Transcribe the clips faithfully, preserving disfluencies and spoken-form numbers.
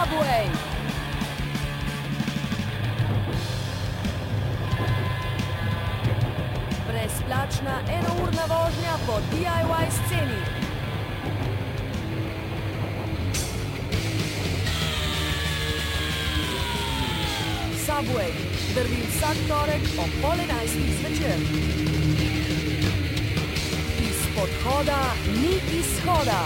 Subway. Brezplačna enourna vožnja po D I Y sceni. Subway drvi vsak torek ob pol enajstih zvečer. Iz podhoda ni izhoda.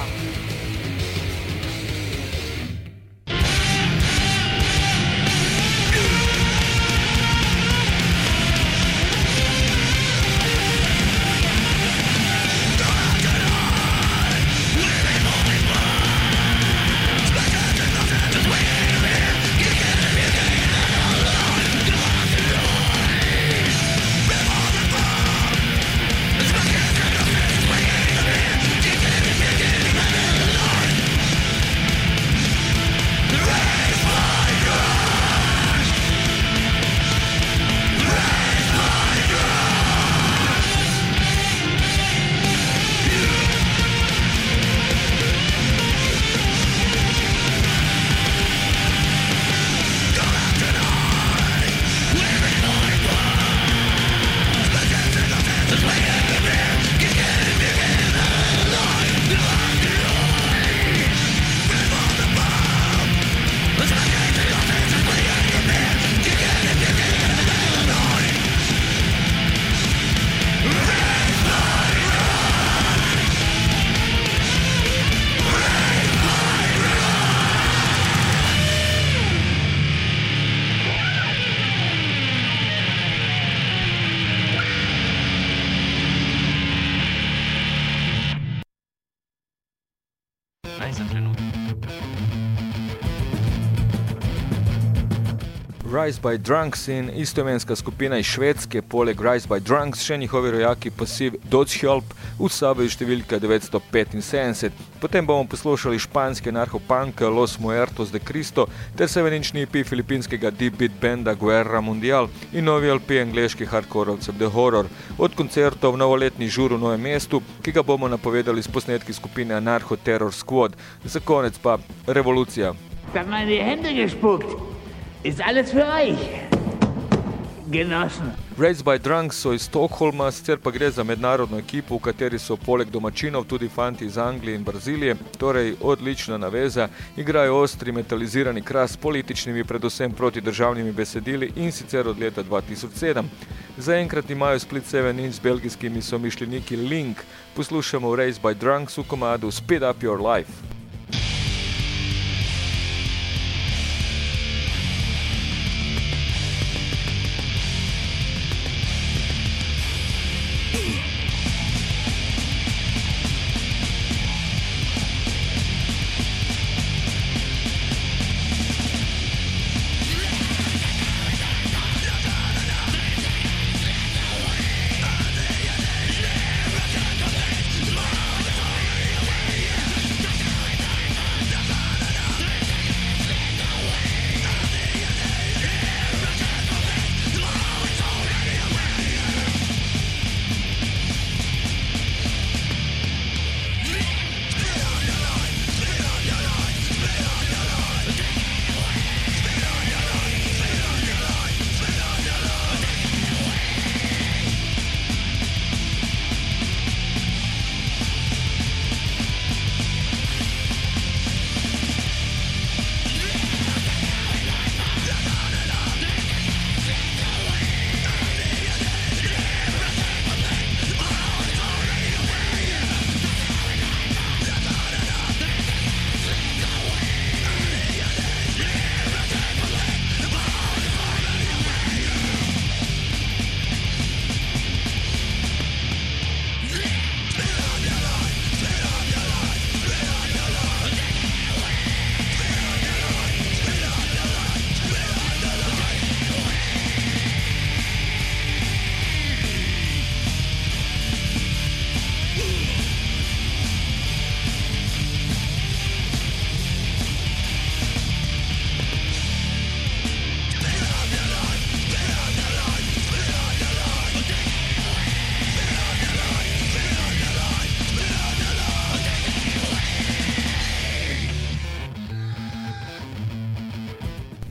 Rise by Drunks in istoimenska skupina iz Švedske, poleg Rise by Drunks še njihovi rojaki pasiv Dödshjälp v Subway številka devetsto petinsedemdeset. Potem bomo poslušali španski anarcho-punk Los Muertos de Cristo ter sedem-inčni E P filipinskega deep beat benda Guerra Mundial in novi L P angleških hardkorovcev The Horror. Od koncertov v novoletni žur v Novem mestu, ki ga bomo napovedali s posnetki skupine Anarcho Terror Squad. Za konec pa revolucija. Da man die Hände gespuckt. Ist alles für euch, Genossen. Rise by Drunks so iz Stockholma, sicer pa gre za mednarodno ekipo, v kateri so poleg domačinov tudi fanti iz Anglije in Brazilije, torej odlična naveza, igrajo ostri metalizirani kras s političnimi, predvsem protidržavnimi besedili in sicer od leta dva tisoč sedem. Zaenkrat imajo Split sedem inč z belgijskimi somišljeniki Link. Poslušamo Rise by Drunks v komadu Speed Up Your Life.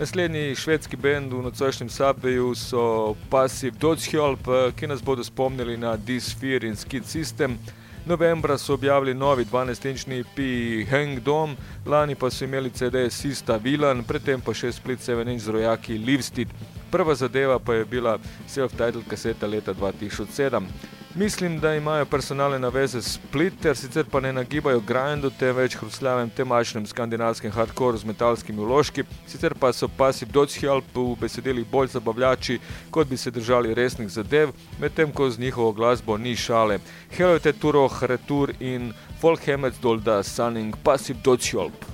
Naslednji švedski bend v nocojšnjem Subwayu so Passive Dödshjälp, ki nas bodo spomnili na This Fear in Skid System. Novembra so objavili novi dvanajstinčni E P Hang Dom, lani pa so imeli C D Sista Villain, predtem pa še Split sedem inch z rojaki Livstead. Prva zadeva pa je bila self-titled kaseta leta dva tisoč sedem. Mislim, da imajo personalne naveze s Splitter, sicer pa ne nagibajo grindu, temveč hrusljavem temačnem skandinavskem hardcore z metalskimi vložki, sicer pa so Passive Dödshjälp v besedilih bolj zabavljači, kot bi se držali resnih zadev, medtem ko z njihovo glasbo ni šale. Helvete Turok Retur in Folkhemmet Dolda Sanning Passive Dödshjälp.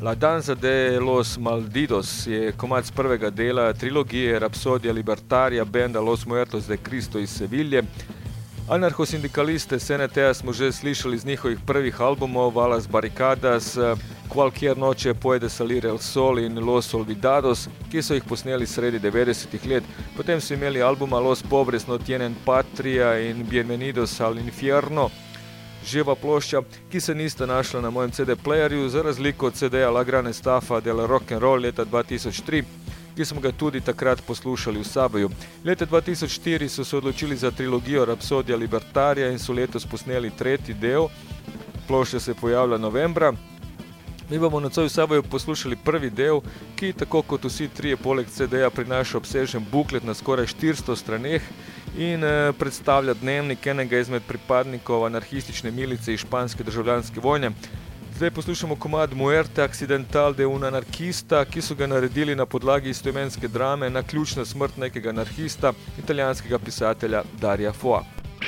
La danza de los malditos je komad z prvega dela trilogije Rapsodija libertarija benda Los Muertos de Cristo iz Sevilje. Anarcho-sindikaliste S N T-a smo že slišali z njihovih prvih albumov Alas Barrikadas, Cualquier noche puede salir el sol in Los Olvidados, ki so jih posneli sredi devetdesetih let. Potem so imeli albuma Los Pobres no tienen patria in Bienvenidos al infierno, živa plošča, ki se nista našla na mojem C D-playerju, za razliko od C D-ja La Gran Estafa del Rock'n'Roll leta dva tisoč tri, ki smo ga tudi takrat poslušali v Saboju. Leta dva tisoč štiri so se odločili za trilogijo Rapsodija libertarija in so letos posneli tretji del. Plošča se pojavlja novembra. Mi bomo nocoj v Saboju poslušali prvi del, ki tako kot vsi trije poleg C D-ja prinaša obsežen buklet na skoraj štiristo straneh in eh, predstavlja dnevnik enega izmed pripadnikov anarhistične milice iz španske državljanske vojne. Zdaj poslušamo komad Muerte accidental de un anarquista, ki so ga naredili na podlagi istoimenske drame Naključna smrt nekega anarhista, italijanskega pisatelja Darija Foa.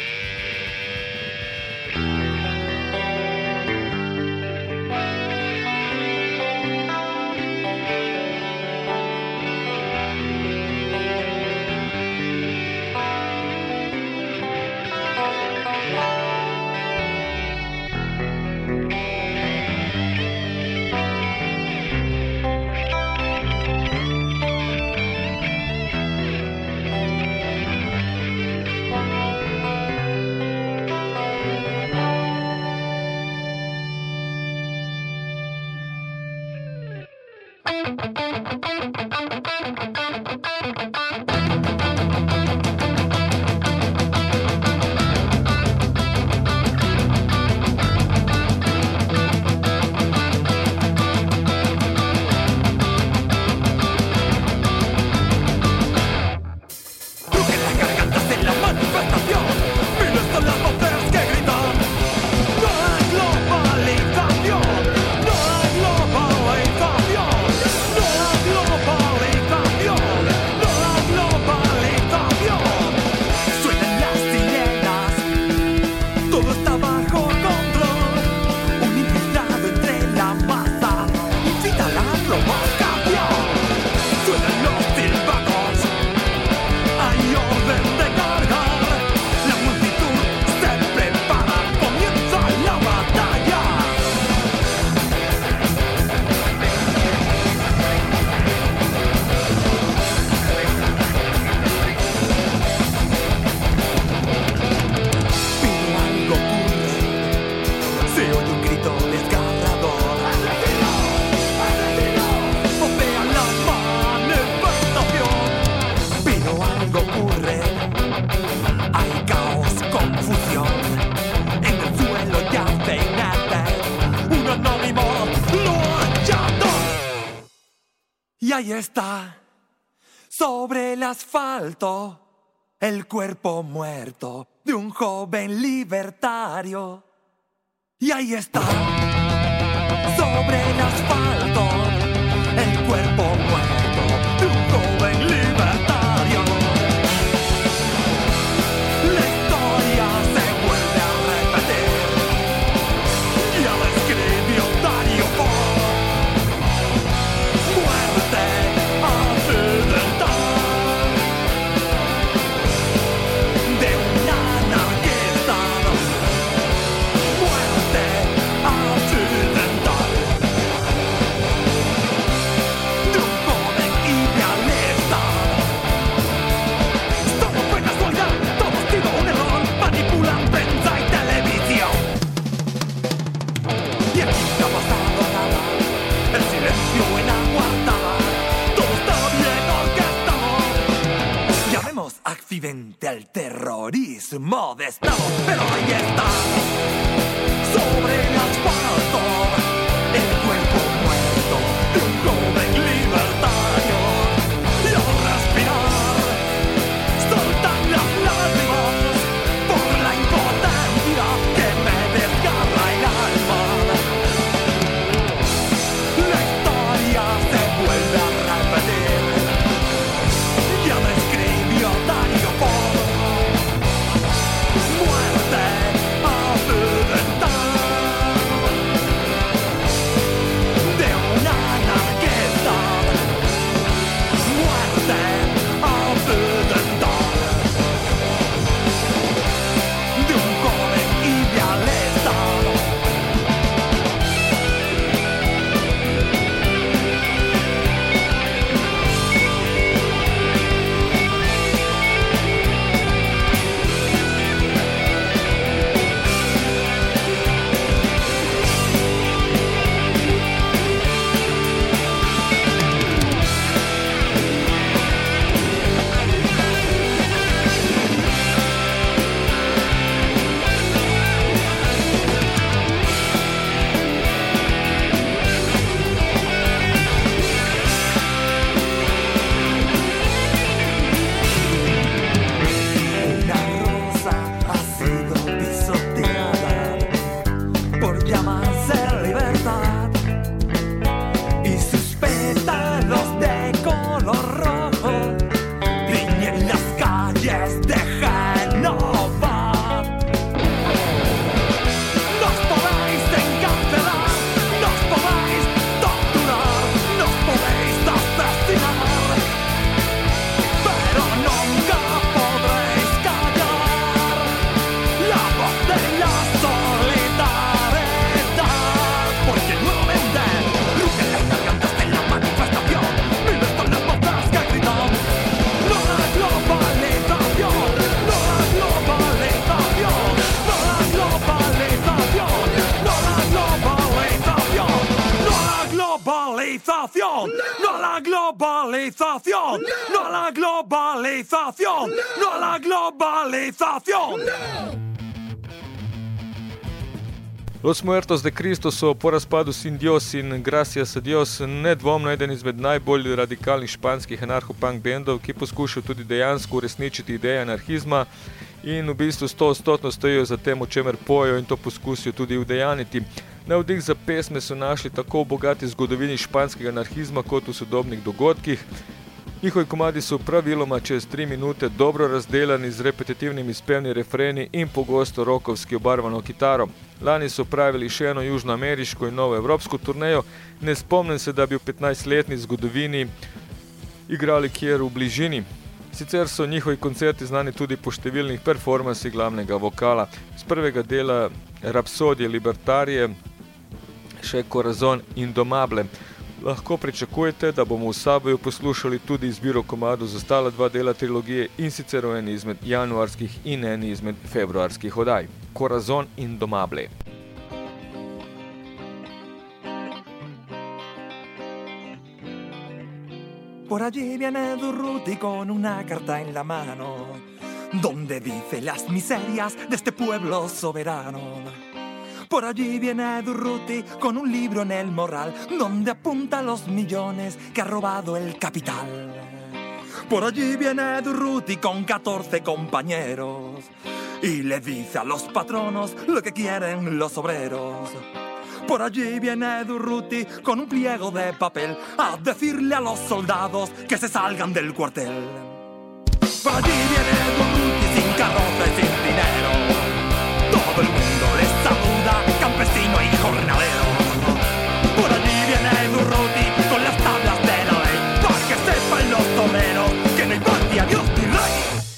Ahí está, sobre el asfalto, el cuerpo muerto de un joven libertario. Y ahí está, sobre el asfalto, el cuerpo muerto de un joven libertario. La historia se vuelve a repetir, ya la escribió Dario Fo. Accidente al terrorismo de Estado, pero ahí está, sobre el asfalto, el cuerpo muerto de un joven libertario. Y al respirar, soltan las lágrimas por la impotencia que me desgarra el alma. La historia se vuelve a repetir, ya me escribió Dario Fo. Muerte accidental. globalización, no a la globalización, no a la globalización, no a la globalización. Los Muertos de Cristo so po razpadu Sin Dios in Gracias a Dios nedvomno eden izmed najbolj radikalnih španskih anarcho-punk bendov, ki poskušajo tudi dejansko uresničiti ideje anarhizma in v bistvu stoodstotno stojijo za tem, o čemer pojejo in to poskusijo tudi udejaniti. Navdih za pesme so našli tako v bogati zgodovini španskega anarhizma kot v sodobnih dogodkih. Njihovi komadi so praviloma čez tri minute dobro razdelani z repetitivnimi spevni refreni in pogosto rokovski obarvano kitaro. Lani so pravili še eno južnoameriško in novoevropsko turnejo, ne spomnim se, da bi v petnajstletni zgodovini igrali kjer v bližini. Sicer so njihovi koncerti znani tudi po številnih performansih glavnega vokala. Z prvega dela Rapsodije Libertarije še Corazon Indomable. Lahko pričakujete, da bomo v Saboju poslušali tudi izbiro komadov za ostala dva dela trilogije in sicer v eni izmed januarskih in eni izmed februarskih oddaj. Corazon Indomable. Por allí viene Durruti con una carta en la mano, donde dice las miserias de este pueblo soberano. Por allí viene Durruti con un libro en el morral, donde apunta los millones que ha robado el capital. Por allí viene Durruti con catorce compañeros y le dice a los patronos lo que quieren los obreros. Por allí viene Durruti con un pliego de papel a decirle a los soldados que se salgan del cuartel. Por allí viene Durruti sin carroza y sin dinero. Todo el mundo les saluda, campesino y jornalero. Por allí viene Durruti con las tablas de la ley, para que sepan los obreros que no hay patria, Dios ni rey.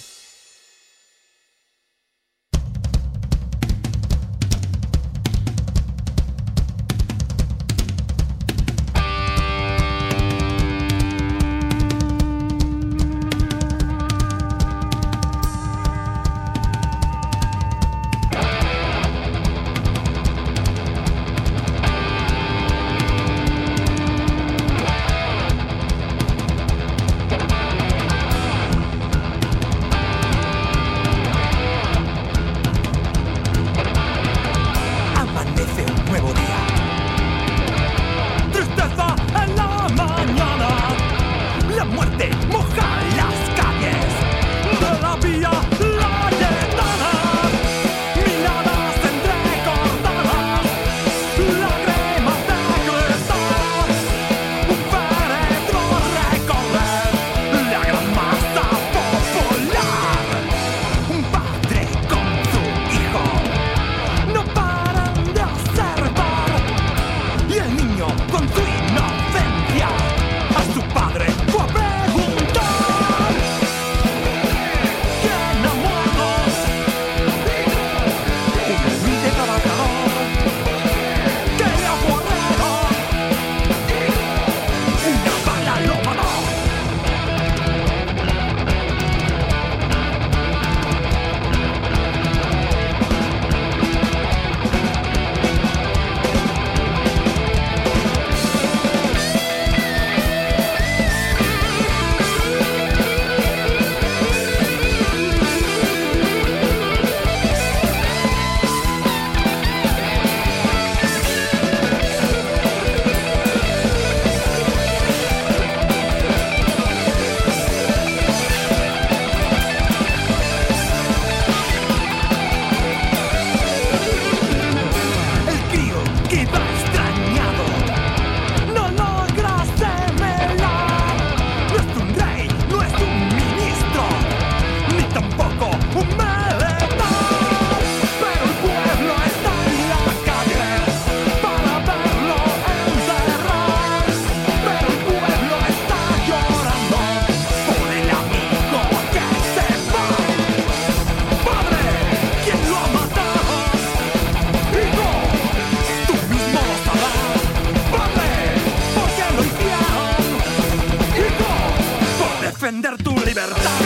Defender tu libertad.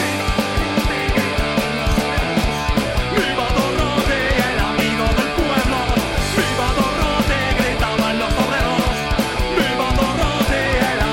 ¡Viva Dorrote, el amigo del pueblo! ¡Viva Dorrote, gritaban los obreros! ¡Viva Dorrote, el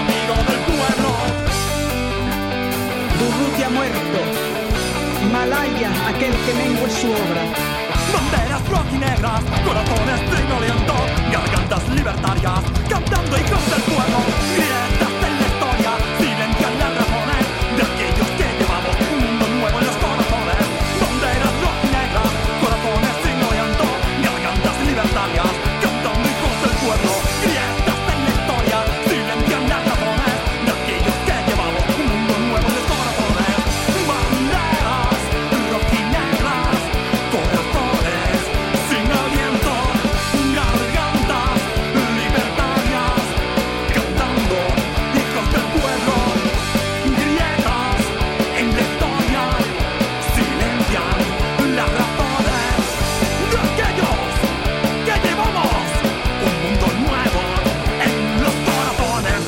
se ha muerto. Malaya, aquel que mengua su obra. Banderas rojinegras, corazones trinolientos, gargantas libertarias, cantando hijos del pueblo, grietas en la historia, silencian las razones de aquellos que llevamos un mundo nuevo en los corazones. Banderas rojinegras, corazones trinolientos, gargantas libertarias, cantando hijos del pueblo, grietas en la historia, silencian las razones de aquellos que llevamos un mundo nuevo en los corazones. Banderas rojinegras, corazones sin aliento, gargantas libertarias, cantando hijos del pueblo, grietas en la historia, silencian las razones de aquellos que llevamos un mundo nuevo en los corazones.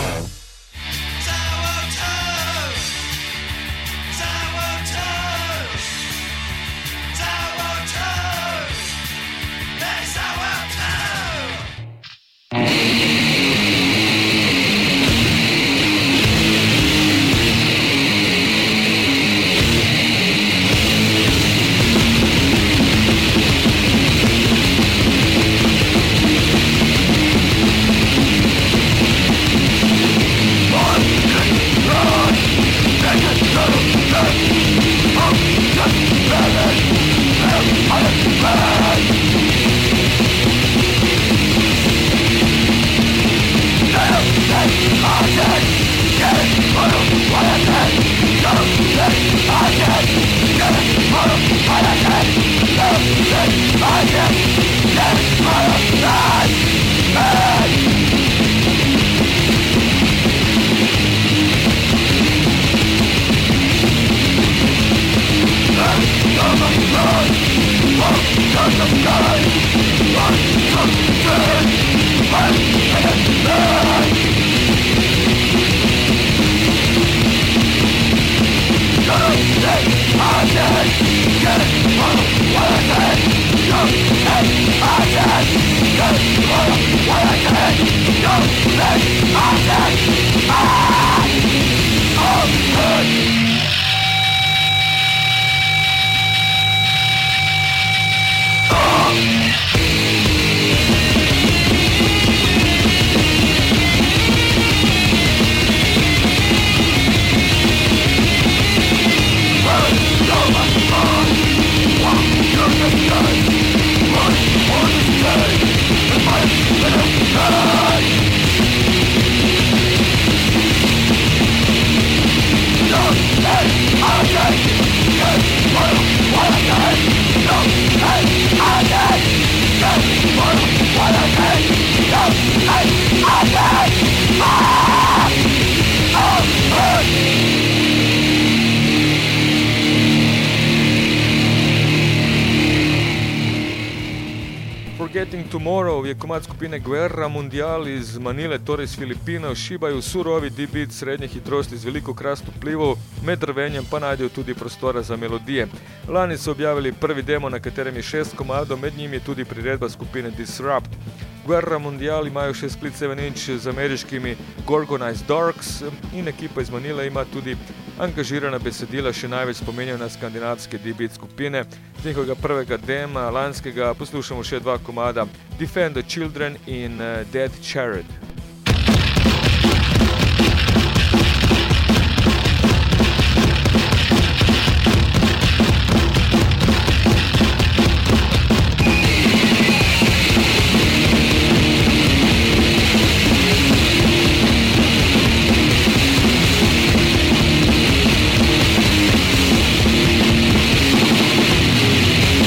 Forgetting Tomorrow je komad skupine Guerra Mundial iz Manile, torej iz Filipinov. Šibaju surovi D-beat srednje hitrosti z veliko krasno vplivov, med rvenjem pa najdejo tudi prostora za melodije. Lani so objavili prvi demo, na katerem je šest komadov, med njimi je tudi priredba skupine Disrupt. Guerra Mundial imajo še split sedem inch z ameriškimi Gorgonized Darks in ekipa iz Manile ima tudi angažirana besedila, še največ spominjajo na skandinavske D-beat skupine. Z njihovega prvega dema lanskega poslušamo še dva komada, Defend the Children in uh, Dead Chariot.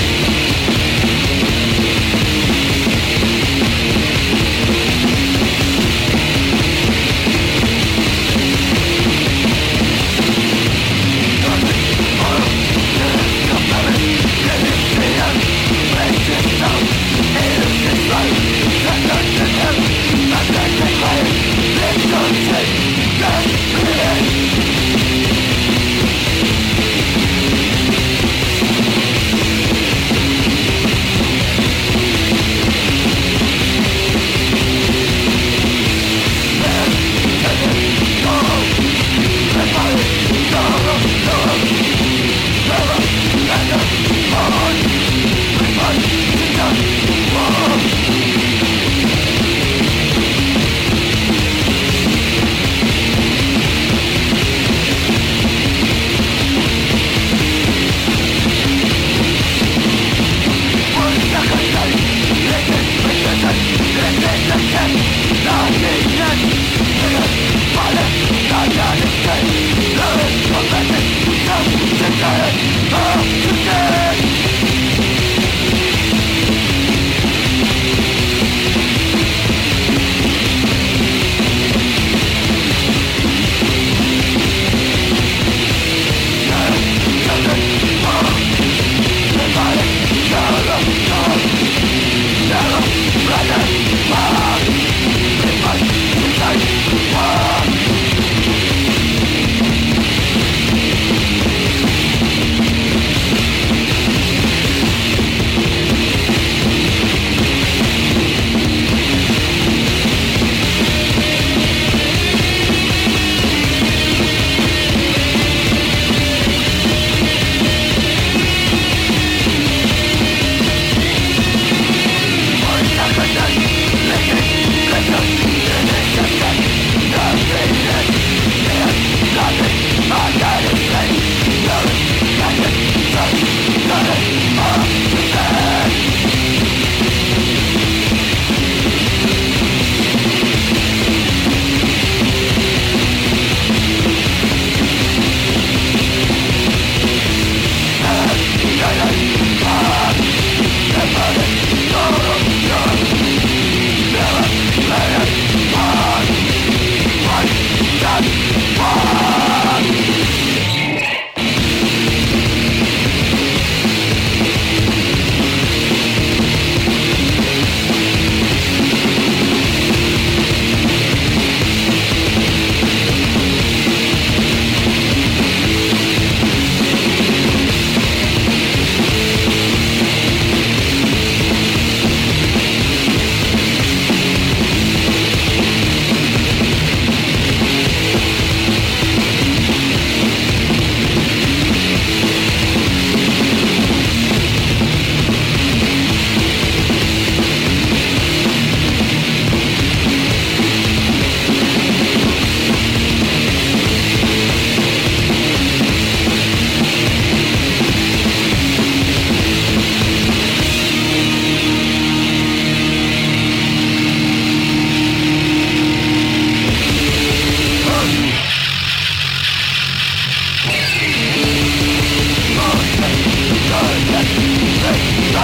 We'll be right back.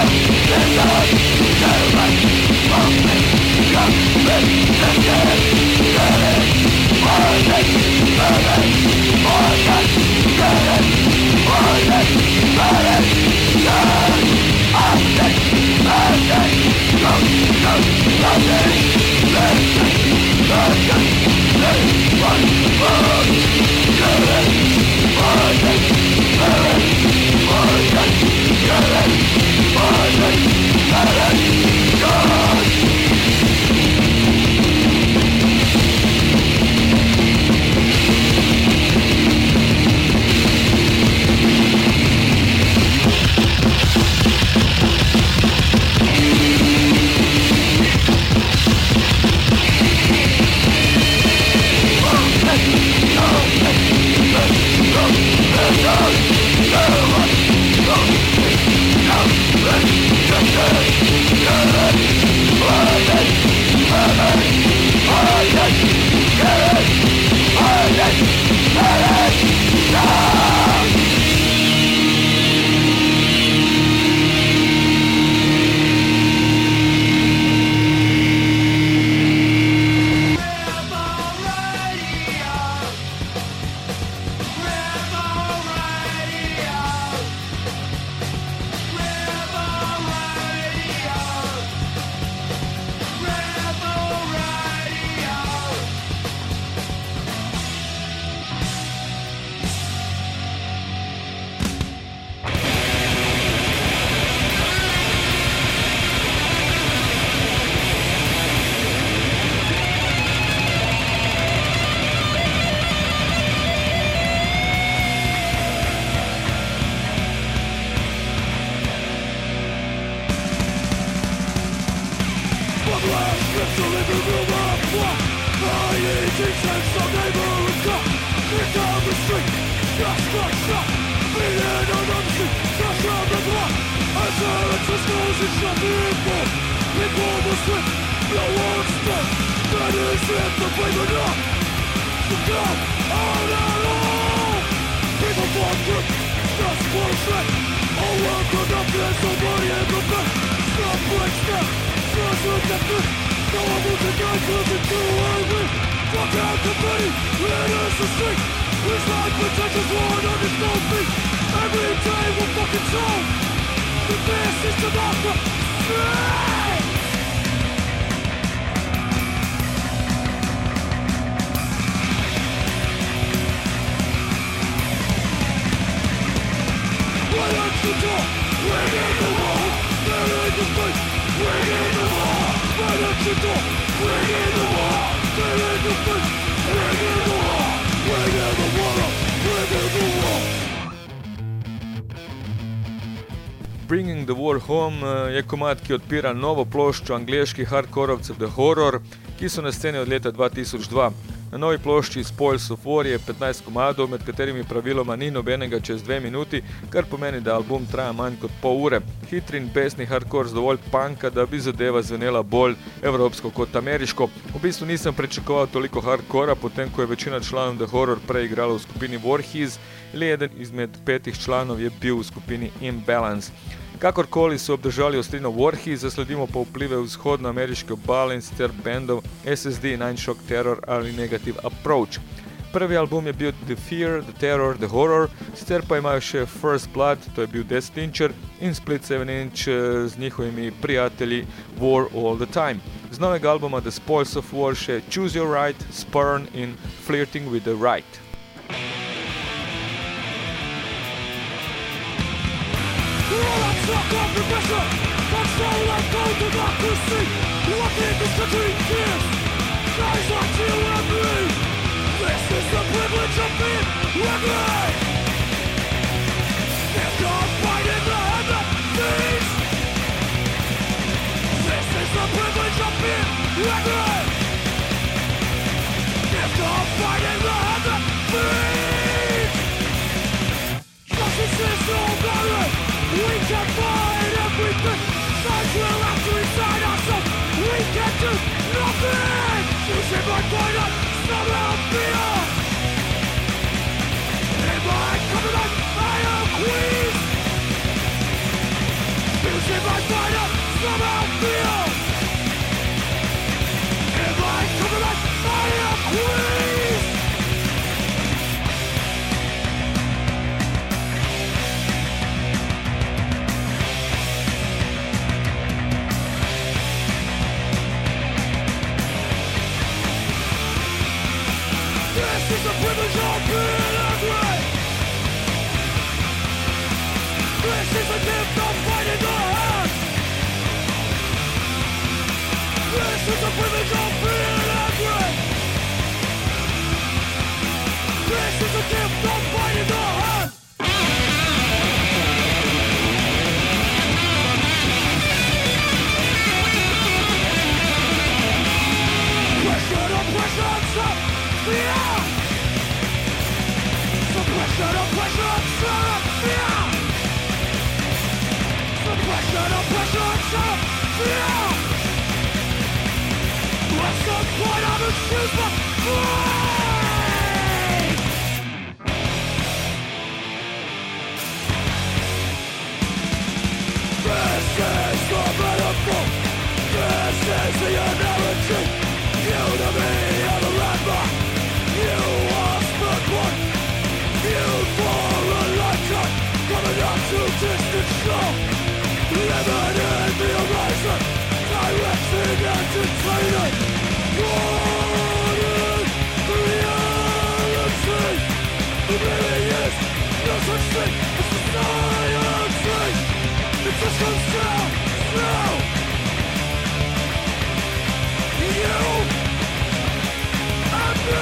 Bringing the War Home je komad, ki odpira novo ploščo angleških hardkorovcev The Horror, ki so na sceni od leta dva tisoč dva. Na novi plošči Spoils of War je petnajst komadov, med katerimi praviloma ni nobenega čez dve minuti, kar pomeni, da album traja manj kot pol ure. Hitri in besni hardcore z dovolj punka, da bi zadeva zvenela bolj evropsko kot ameriško. V bistvu nisem pričakoval toliko hardcora, potem ko je večina članov The Horror prej igrala v skupini Warhees, le eden izmed petih članov je bil v skupini Imbalance. Kakorkoli so obdržali ostrino Warhees, zasledimo pa vplive vzhodnoameriške obale in sicer bandov S S D, Nine Shock Terror ali Negative Approach. Prvi album je bil The Fear, The Terror, The Horror, sicer pa imajo še First Blood, to je bil Death Tincher, in Split sedem inch z njihovimi prijatelji War All The Time. Z novega albuma The Spoils of War še Choose Your Right, Spurn in Flirting With The Right. Suck off the pressure, control and go democracy. What in this country gives, guys like you and me. This is the privilege of being regular. If you're fighting the hand that feeds, this is the privilege of being regular. If you're fighting the hand that feeds, justice is no barrier. We can fight everything. Signs will have to inside ourselves. We can do nothing. Using my point of somehow fear. In my covenant, I am queen. Using my privilege of being angry. This is a gift of fighting the hand. Pressure, oppression, stop, fear. Suppression, oppression, stop, fear. Suppression, oppression, stop, fear. At some point I'm a super free. This is the metaphor. This is the analogy. You to me are the landmark. You are split one. You for a lifetime. Coming up to distant shore. Living in the horizon. Directing entertaining. Warning reality. There really is no such thing as society. It just comes down to you and me.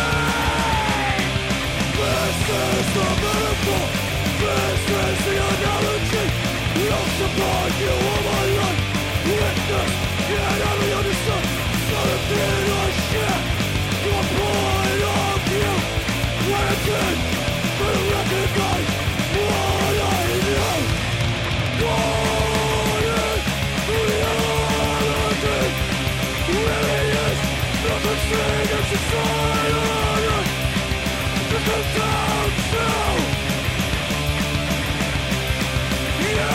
This is the metaphor. This is the analogy. Looks upon you all my life. Witness, yet only understood. Something I share. Your point of view. When I did, but I recognize what I knew. Warning reality. Really is not the thing of society. Just comes down to you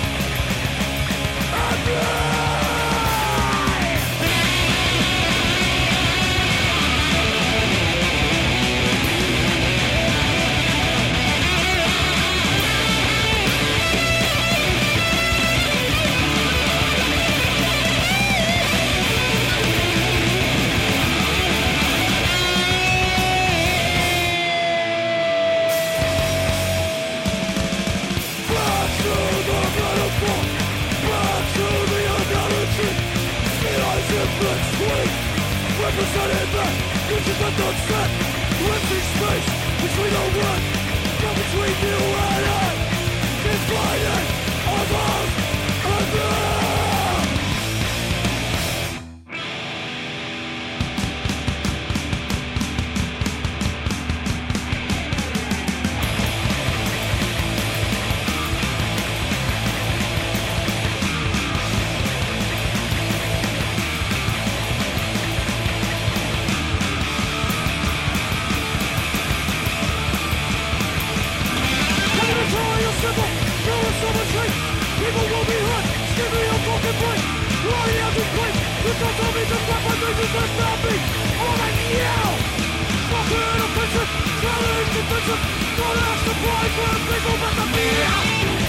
and me. Represented back, you just got done set. Empty space between the one, not between you and I. Divided of us and them. People will be hurt, give me a broken break. Lying out in place, you don't tell me to stop my vision, that's not me. All I yell, fucking offensive, challenge defensive. Don't ask the price when people back to me out.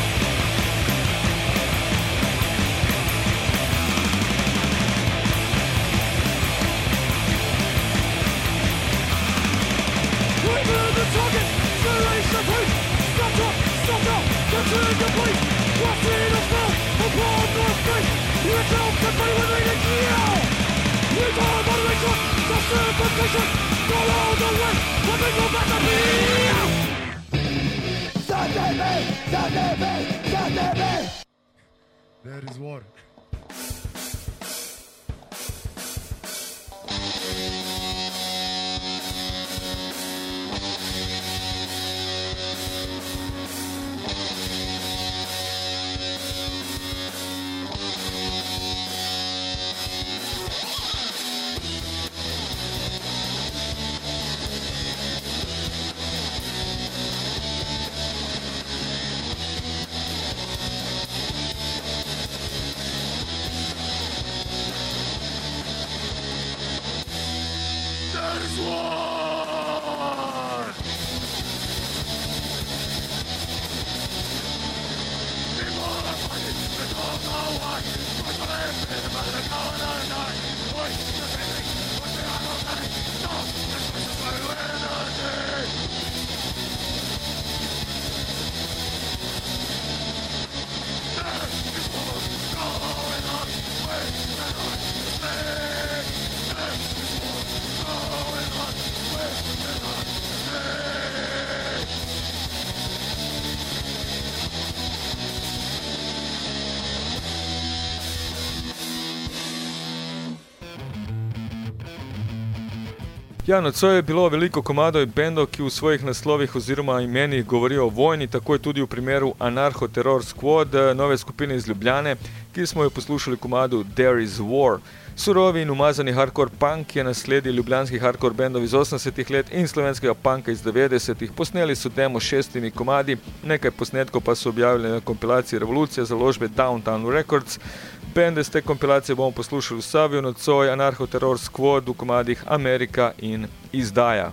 Leaving the target, serration the pace. Stop talk, stop now, continue to please. Crossing the spell upon the face. Reach out, get ready with me to kill. Return moderation, justification. Follow the way, let me go back to me. Save me, save me, save me. There is war. Hey! Ja, nocoj je bilo veliko komadov in bendov, ki v svojih naslovih oziroma imenih govorijo o vojni, tako je tudi v primeru Anarcho Terror Squad, nove skupine iz Ljubljane, ki smo jo poslušali komadu There is War. Surovi in umazani hardcore punk je nasledil ljubljanskih hardcore bendov iz osemdesetih let in slovenskega punka iz devetdesetih. Posneli so demo s šestimi komadi, nekaj posnetkov pa so objavili na kompilaciji Revolucija založbe Downtown Records. Bende z te kompilacije bomo poslušali v Saviju, nocoj Anarcho Terror Squad v komadih Amerika in Izdaja.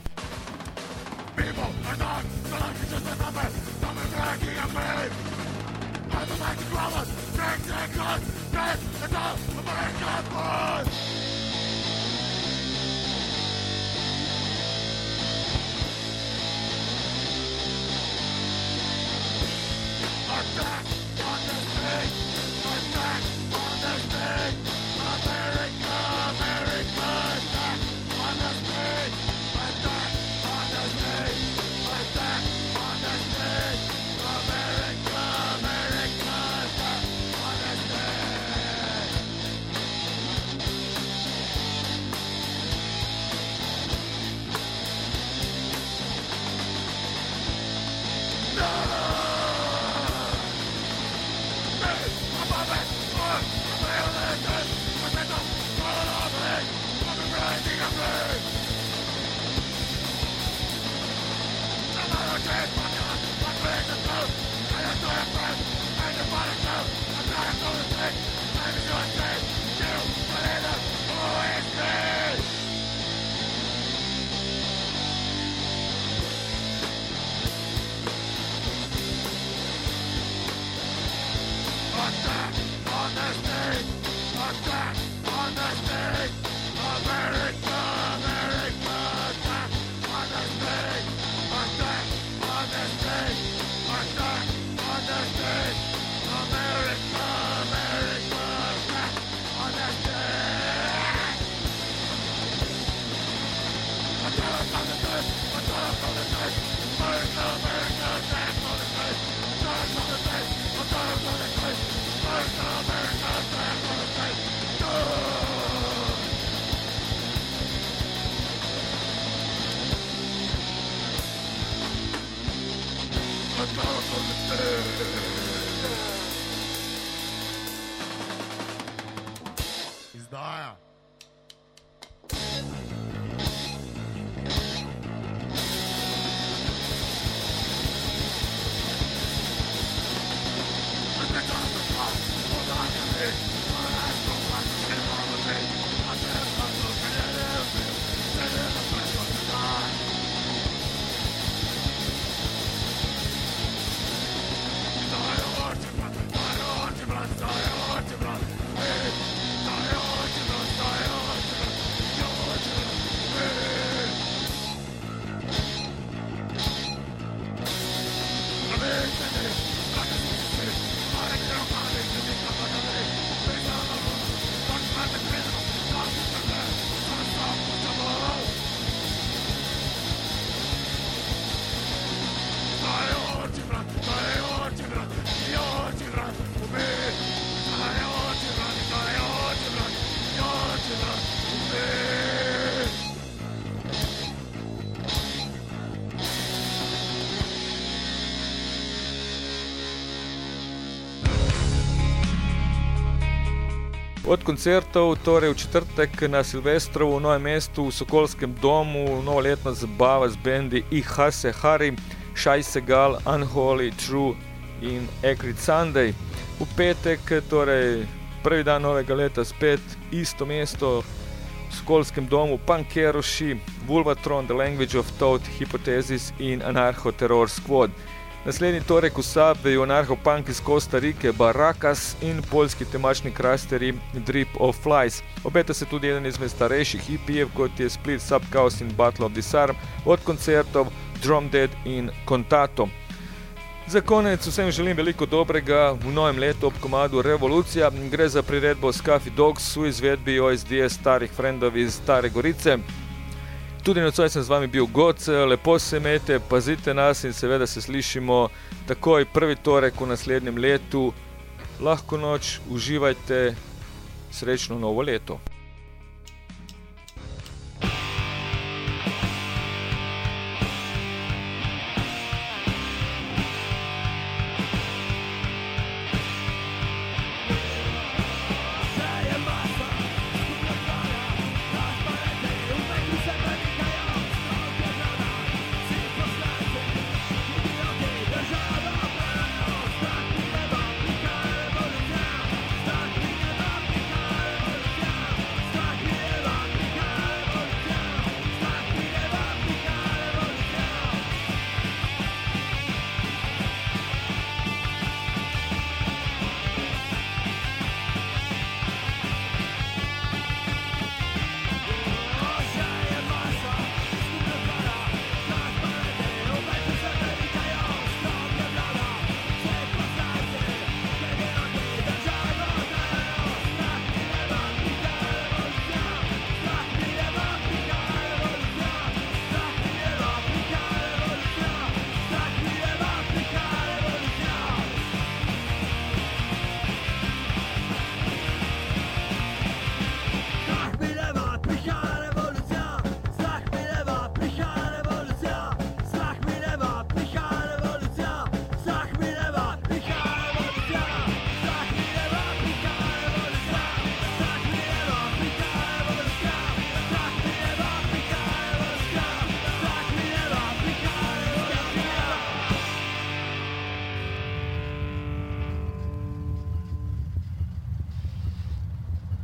Izdaja. Od koncertov, torej v četrtek na Silvestrovu v Novem mestu v Sokolskem domu, novoletna zabava z bendi Ihase Hari, Scheißegal, Unholy, True in Acrid Sunday. V petek, torej prvi dan novega leta, spet isto mesto v Sokolskem domu, Punkeroši, Vulvatron, The Language of Thought, Hypothesis in Anarcho Terror Squad. Naslednji torek v Saveju anarcho-punk iz Costa Rike, Barakas in poljski temačni krasteri Drip of Flies. Obeta se tudi eden izmed starejših E P-jev, kot je Split, Subchaos in Battle of Disarm, od koncertov Drum Dead in Contato. Za konec vsem želim veliko dobrega v novem letu ob komadu Revolucija. Gre za priredbo Scuffy Dogs v izvedbi O S D starih frendov iz Stare Gorice. Tudi nocoj sem z vami bil Goc, lepo se imejte, pazite nas in seveda se slišimo takoj prvi torek v naslednjem letu. Lahko noč, uživajte, srečno novo leto.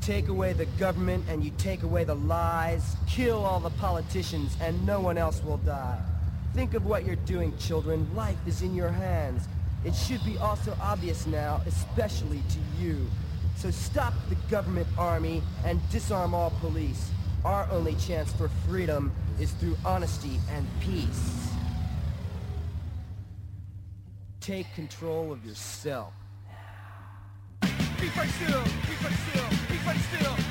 take away the government and you take away the lies, kill all the politicians and no one else will die. Think of what you're doing, children. Life is in your hands. It should be also obvious now, especially to you. So stop the government army and disarm all police. Our only chance for freedom is through honesty and peace. Take control of yourself. Keep right still, keep right still, keep right still.